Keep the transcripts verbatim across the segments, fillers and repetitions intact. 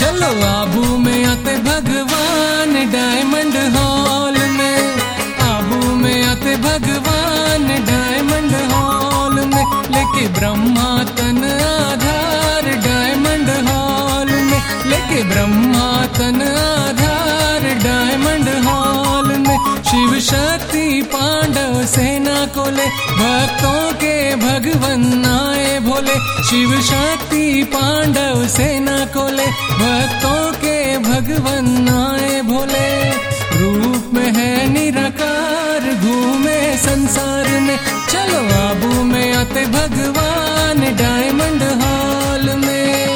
चलो आबू में आते भगवान डायमंड हॉल में, आबू में आते भगवान डायमंड हॉल में, लेके ब्रह्मा तन आधार डायमंड हॉल में, लेके ब्रह्मा तन आधार डायमंड हॉल में। शिव शक्ति पांडव सेना को ले भक्तों के भगवन आए भोले, शिव शक्ति पांडव सेना को ले भक्तों के भगवन आए भोले। रूप में है निराकार घूमे संसार में, चलो आबू में आते भगवान डायमंड हॉल में।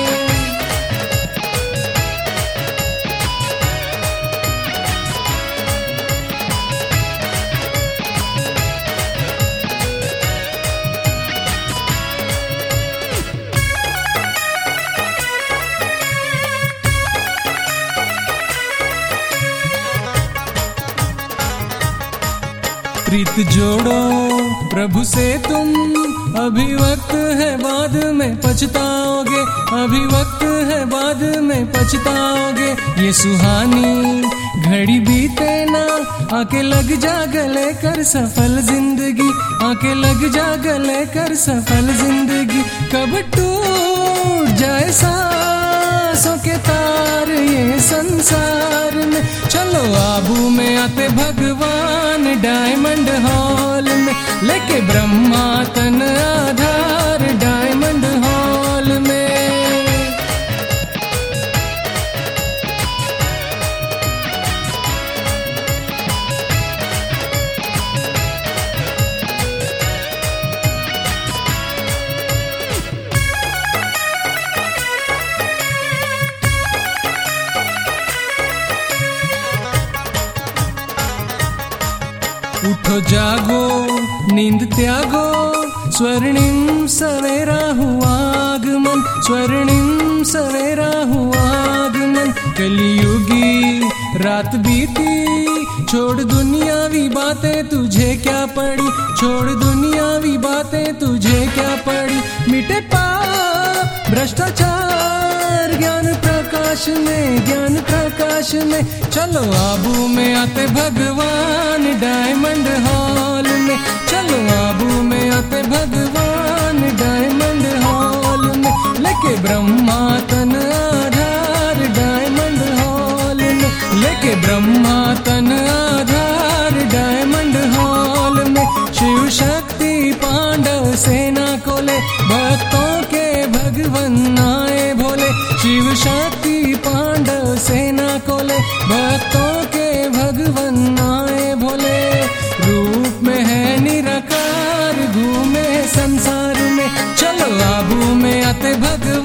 प्रीत जोड़ो प्रभु से तुम, अभी वक्त है बाद में पछताओगे, अभी वक्त है बाद में पछताओगे। ये सुहानी घड़ी बीते ना, आके लग जा गले कर सफल जिंदगी, आके लग जा गले कर सफल जिंदगी। कब टूट जाए सांसों के तार ये संसार में, चलो आबू में आते भगवान डायमंड हॉल में, लेके ब्रह्मा तन आधार डायमंड हॉल में। उठो जागो नींद त्यागो, स्वर्णिम सवेरा हुआ आगमन, स्वर्णिम सवेरा हुआ आगमन। कलियुगी रात बीती, छोड़ दुनियावी बातें तुझे क्या पड़ी, छोड़ दुनियावी बातें तुझे क्या पड़ी। मिटे पाप भ्रष्टाचार ज्ञान प्रकाश में, ज्ञान प्रकाश में, चलो आबू में आते भगवान डायमंड हॉल में, चलो आबू में आते भगवान डायमंड हॉल में, लेके ब्रह्मा तन आधार डायमंड हॉल में, लेके ब्रह्मा तन आधार डायमंड हॉल में। शिव शक्ति पांडव सेना को ले भक्तों के भगवन आए भोले, शिव शक्ति पांडव सेना को ले भक्तों के भगवन आए भोले। रूप में है निराकार घूमे संसार में, चलो आबू में आते भगवान